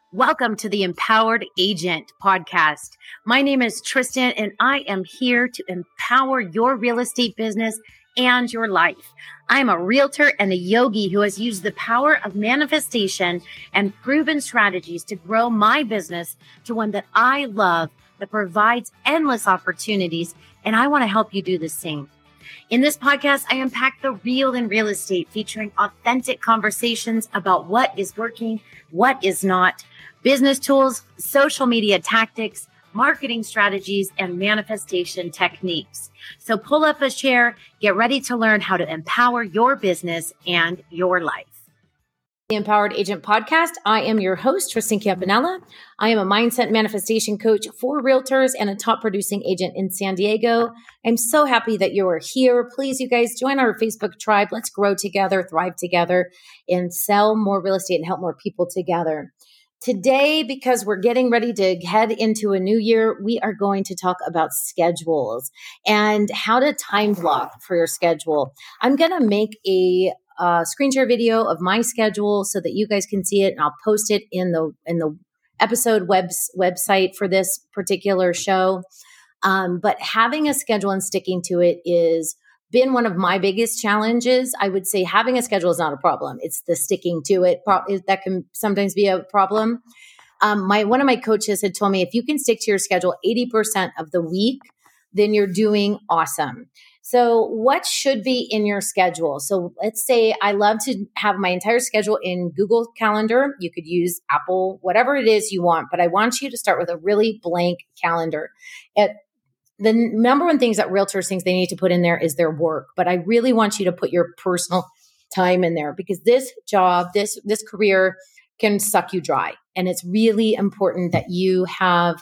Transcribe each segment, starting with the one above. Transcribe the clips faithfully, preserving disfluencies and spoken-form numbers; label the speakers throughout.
Speaker 1: Welcome to the Empowered Agent podcast. My name is Tristan, and I am here to empower your real estate business and your life. I'm a realtor and a yogi who has used the power of manifestation and proven strategies to grow my business to one that I love, that provides endless opportunities, and I want to help you do the same. In this podcast, I unpack the real in real estate, featuring authentic conversations about what is working, what is not, business tools, social media tactics, marketing strategies, and manifestation techniques. So pull up a chair, get ready to learn how to empower your business and your life. The Empowered Agent Podcast. I am your host, Tristan Campanella. I am a mindset manifestation coach for realtors and a top producing agent in San Diego. I'm so happy that you are here. Please, you guys, join our Facebook tribe. Let's grow together, thrive together, and sell more real estate and help more people together. Today, because we're getting ready to head into a new year, we are going to talk about schedules and how to time block for your schedule. I'm going to make a uh, screen share video of my schedule so that you guys can see it, and I'll post it in the in the episode webs, website for this particular show. Um, but having a schedule and sticking to it is been one of my biggest challenges. I would say having a schedule is not a problem. It's the sticking to it pro- that can sometimes be a problem. Um, my one of my coaches had told me, if you can stick to your schedule eighty percent of the week, then you're doing awesome. So what should be in your schedule? So let's say I love to have my entire schedule in Google Calendar. You could use Apple, whatever it is you want, but I want you to start with a really blank calendar. It, The number one things that realtors think they need to put in there is their work. But I really want you to put your personal time in there, because this job, this, this career can suck you dry. And it's really important that you have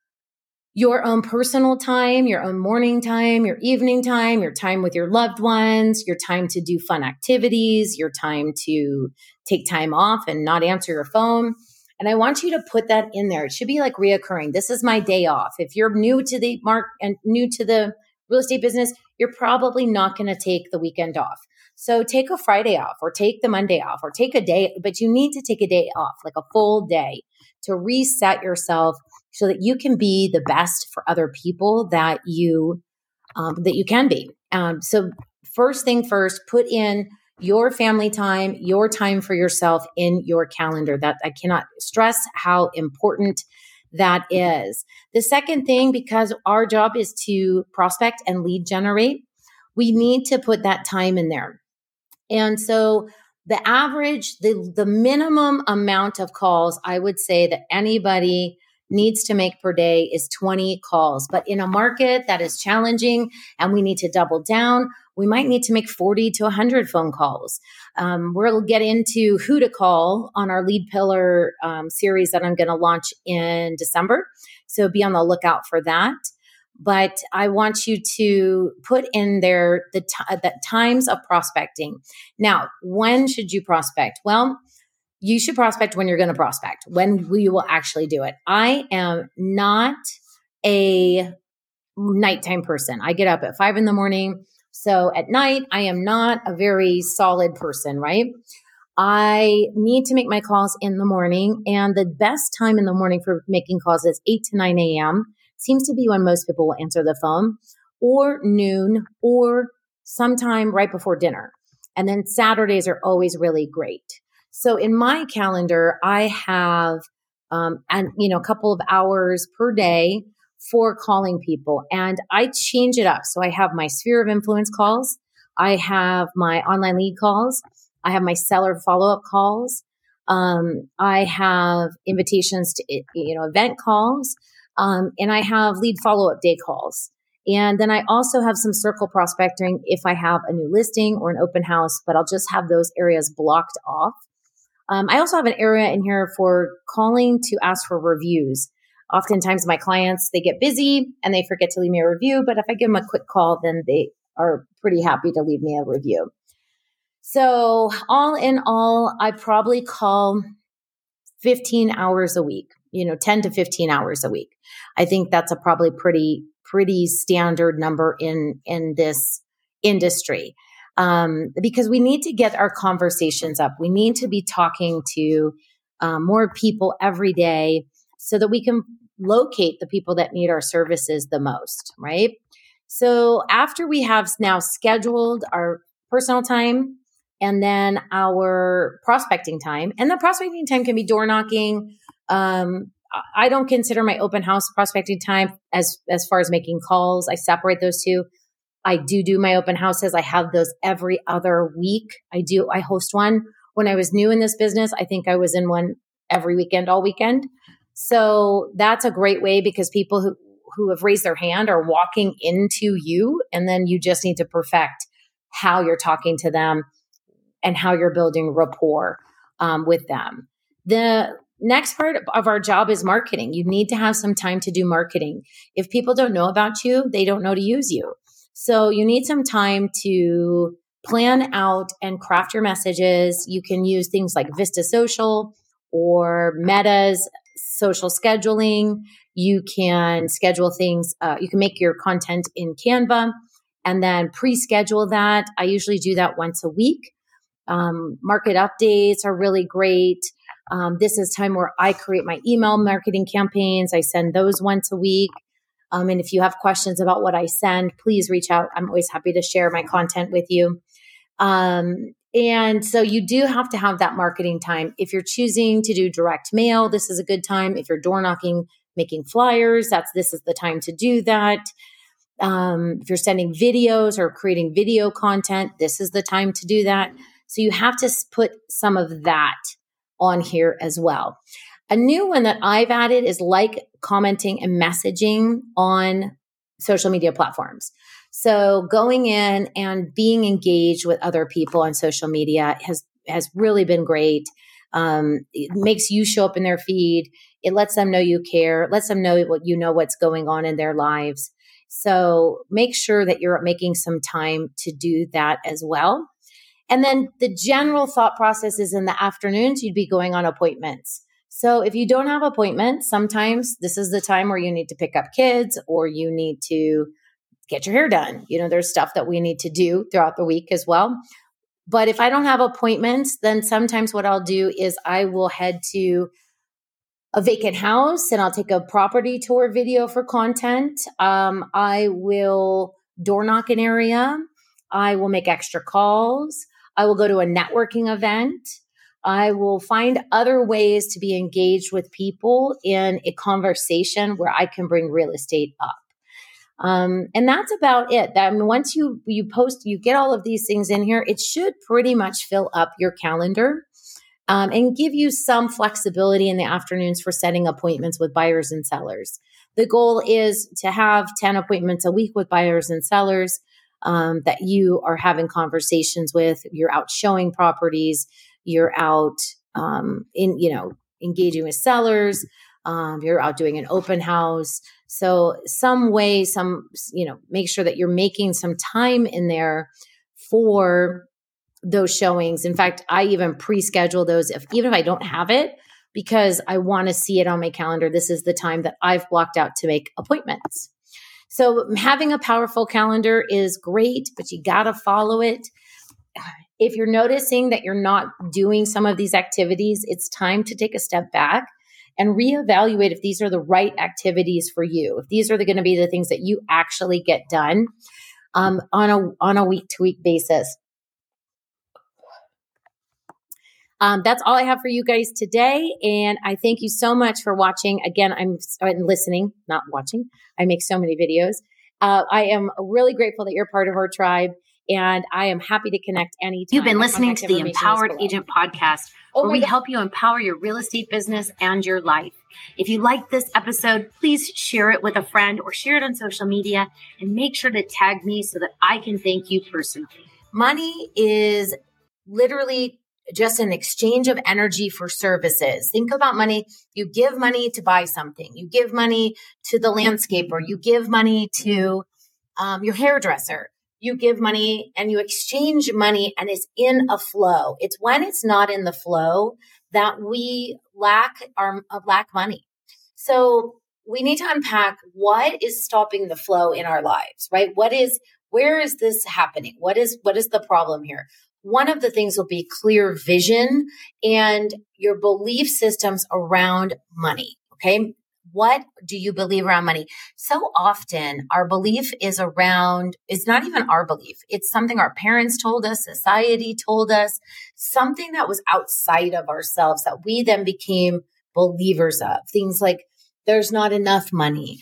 Speaker 1: your own personal time, your own morning time, your evening time, your time with your loved ones, your time to do fun activities, your time to take time off and not answer your phone. And I want you to put that in there. It should be like reoccurring. This is my day off. If you're new to the mark and new to the real estate business, you're probably not going to take the weekend off. So take a Friday off, or take the Monday off, or take a day, but you need to take a day off, like a full day, to reset yourself so that you can be the best for other people that you, um, that you can be. Um, so first thing first, put in your family time, your time for yourself in your calendar. That I cannot stress how important that is. The second thing, because our job is to prospect and lead generate, we need to put that time in there. And so the average, the, the minimum amount of calls I would say that anybody needs to make per day is twenty calls. But in a market that is challenging and we need to double down, we might need to make forty to one hundred phone calls. Um, we'll get into who to call on our lead pillar um, series that I'm going to launch in December. So be on the lookout for that. But I want you to put in there the, t- the times of prospecting. Now, when should you prospect? Well, you should prospect when you're going to prospect, when you will actually do it. I am not a nighttime person. I get up at five in the morning. So at night, I am not a very solid person, right? I need to make my calls in the morning. And the best time in the morning for making calls is eight to nine a.m. Seems to be when most people will answer the phone, or noon, or sometime right before dinner. And then Saturdays are always really great. So in my calendar, I have, um, and you know, a couple of hours per day for calling people, and I change it up. So I have my sphere of influence calls, I have my online lead calls, I have my seller follow-up calls, um, I have invitations to, you know, event calls, um, and I have lead follow-up day calls. And then I also have some circle prospecting if I have a new listing or an open house, but I'll just have those areas blocked off. Um, I also have an area in here for calling to ask for reviews. Oftentimes my clients, they get busy and they forget to leave me a review, but if I give them a quick call, then they are pretty happy to leave me a review. So all in all, I probably call fifteen hours a week, you know, ten to fifteen hours a week. I think that's a probably pretty, pretty standard number in, in this industry. Um, because we need to get our conversations up. We need to be talking to um, more people every day so that we can locate the people that need our services the most, right? So after we have now scheduled our personal time and then our prospecting time, and the prospecting time can be door knocking. Um, I don't consider my open house prospecting time as, as far as making calls. I separate those two. I do do my open houses. I have those every other week. I do, I host one. When I was new in this business, I think I was in one every weekend, all weekend. So that's a great way because people who, who have raised their hand are walking into you, and then you just need to perfect how you're talking to them and how you're building rapport um, with them. The next part of our job is marketing. You need to have some time to do marketing. If people don't know about you, they don't know to use you. So you need some time to plan out and craft your messages. You can use things like Vista Social or Meta's social scheduling. You can schedule things. Uh, you can make your content in Canva and then pre-schedule that. I usually do that once a week. Um, market updates are really great. Um, this is time where I create my email marketing campaigns. I send those once a week. Um, and if you have questions about what I send, please reach out. I'm always happy to share my content with you. Um, and so you do have to have that marketing time. If you're choosing to do direct mail, this is a good time. If you're door knocking, making flyers, that's this is the time to do that. Um, if you're sending videos or creating video content, this is the time to do that. So you have to put some of that on here as well. A new one that I've added is like, commenting, and messaging on social media platforms. So going in and being engaged with other people on social media has, has really been great. Um, it makes you show up in their feed. It lets them know you care. It lets them know what you know what's going on in their lives. So make sure that you're making some time to do that as well. And then the general thought process is in the afternoons, you'd be going on appointments. So if you don't have appointments, sometimes this is the time where you need to pick up kids or you need to get your hair done. You know, there's stuff that we need to do throughout the week as well. But if I don't have appointments, then sometimes what I'll do is I will head to a vacant house and I'll take a property tour video for content. Um, I will door knock an area. I will make extra calls. I will go to a networking event. I will find other ways to be engaged with people in a conversation where I can bring real estate up. Um, and that's about it. I mean, once you, you post, you get all of these things in here, it should pretty much fill up your calendar um, and give you some flexibility in the afternoons for setting appointments with buyers and sellers. The goal is to have ten appointments a week with buyers and sellers um, that you are having conversations with. You're out showing properties. You're out um, in, you know, engaging with sellers. Um, you're out doing an open house. So some way, some, you know, make sure that you're making some time in there for those showings. In fact, I even pre-schedule those if, even if I don't have it, because I want to see it on my calendar. This is the time that I've blocked out to make appointments. So having a powerful calendar is great, but you got to follow it. If you're noticing that you're not doing some of these activities, it's time to take a step back and reevaluate if these are the right activities for you. If these are going to be the things that you actually get done um, on a on a week-to-week basis. Um, that's all I have for you guys today. And I thank you so much for watching. Again, I'm listening, not watching. I make so many videos. Uh, I am really grateful that you're part of our tribe. And I am happy to connect anytime.
Speaker 2: You've been listening to the Empowered Agent Podcast,
Speaker 1: oh
Speaker 2: where we
Speaker 1: God.
Speaker 2: help you empower your real estate business and your life. If you like this episode, please share it with a friend or share it on social media and make sure to tag me so that I can thank you personally.
Speaker 1: Money is literally just an exchange of energy for services. Think about money. You give money to buy something. You give money to the landscaper. You give money to um, your hairdresser. You give money and you exchange money and it's in a flow. It's when it's not in the flow that we lack our uh, lack money. So we need to unpack what is stopping the flow in our lives, right? What is, where is this happening? What is, what is the problem here? one of the things will be clear vision and your belief systems around money. Okay. What do you believe around money? So often our belief is around, it's not even our belief. It's something our parents told us, society told us, something that was outside of ourselves that we then became believers of. Things like there's not enough money,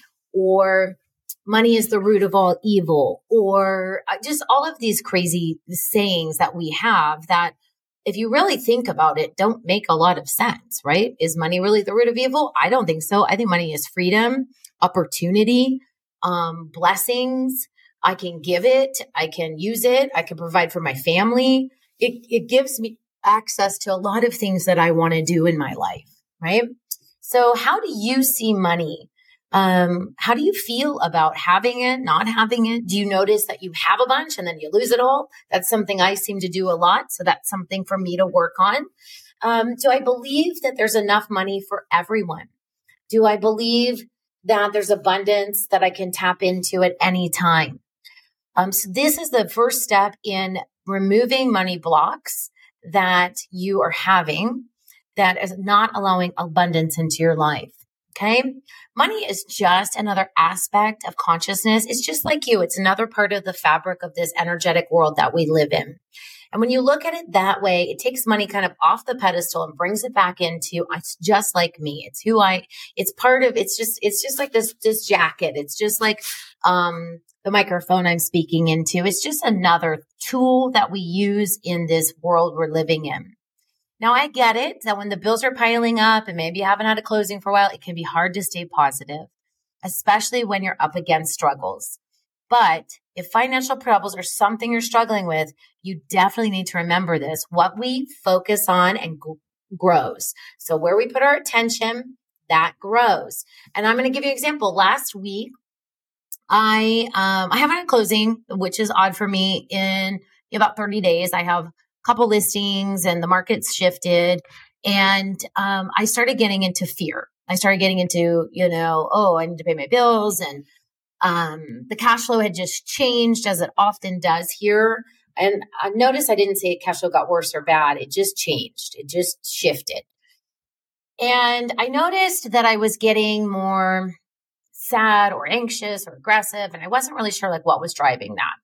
Speaker 1: or money is the root of all evil, or just all of these crazy sayings that we have that, if you really think about it, don't make a lot of sense, right? Is money really the root of evil? I don't think so. I think money is freedom, opportunity, um, blessings. I can give it. I can use it. I can provide for my family. It, it gives me access to a lot of things that I want to do in my life, right? So how do you see money? Um, how do you feel about having it, not having it? Do you notice that you have a bunch and then you lose it all? That's something I seem to do a lot. So that's something for me to work on. Um, do I believe that there's enough money for everyone? Do I believe that there's abundance that I can tap into at any time? Um, so this is the first step in removing money blocks that you are having that is not allowing abundance into your life. Okay. Money is just another aspect of consciousness. It's just like you. It's another part of the fabric of this energetic world that we live in. And when you look at it that way, it takes money kind of off the pedestal and brings it back into, it's just like me. It's who I, it's part of, it's just, it's just like this, this jacket. It's just like, um, the microphone I'm speaking into. It's just another tool that we use in this world we're living in. Now, I get it that when the bills are piling up and maybe you haven't had a closing for a while, it can be hard to stay positive, especially when you're up against struggles. But if financial troubles are something you're struggling with, you definitely need to remember this. What we focus on and g- grows. So where we put our attention, that grows. And I'm going to give you an example. Last week, I um, I haven't had a closing, which is odd for me. In about thirty days, I have couple listings and the market's shifted. And um, I started getting into fear. I started getting into, you know, oh, I need to pay my bills. And um, the cash flow had just changed, as it often does here. And I noticed I didn't say cash flow got worse or bad. It just changed. It just shifted. And I noticed that I was getting more sad or anxious or aggressive. And I wasn't really sure like what was driving that.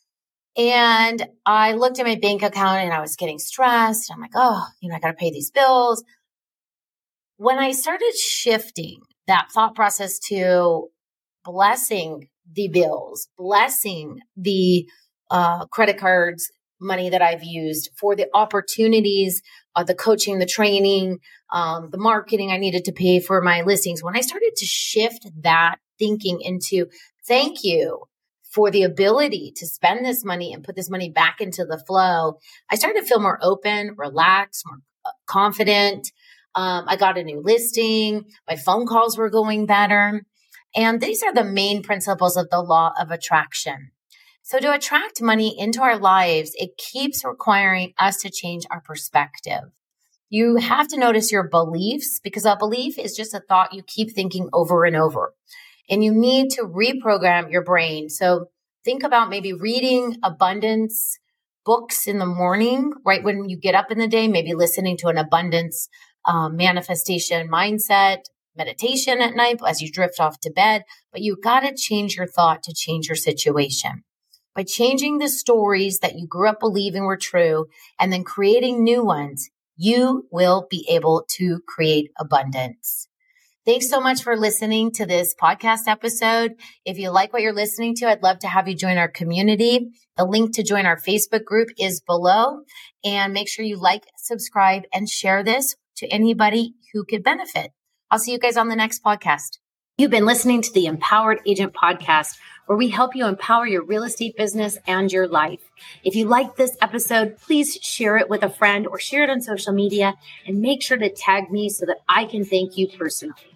Speaker 1: And I looked at my bank account and I was getting stressed. I'm like, oh, you know, I got to pay these bills. When I started shifting that thought process to blessing the bills, blessing the uh, credit cards, money that I've used for the opportunities, uh, the coaching, the training, um, the marketing I needed to pay for my listings. When I started to shift that thinking into thank you for the ability to spend this money and put this money back into the flow, I started to feel more open, relaxed, more confident. Um, I got a new listing. My phone calls were going better. And these are the main principles of the law of attraction. So to attract money into our lives, it keeps requiring us to change our perspective. You have to notice your beliefs, because a belief is just a thought you keep thinking over and over. And you need to reprogram your brain. So think about maybe reading abundance books in the morning, right when you get up in the day, maybe listening to an abundance um, manifestation mindset, meditation at night as you drift off to bed. But you got to change your thought to change your situation. By changing the stories that you grew up believing were true and then creating new ones, you will be able to create abundance. Thanks so much for listening to this podcast episode. If you like what you're listening to, I'd love to have you join our community. The link to join our Facebook group is below. And make sure you like, subscribe, and share this to anybody who could benefit. I'll see you guys on the next podcast.
Speaker 2: You've been listening to the Empowered Agent Podcast, where we help you empower your real estate business and your life. If you like this episode, please share it with a friend or share it on social media, and make sure to tag me so that I can thank you personally.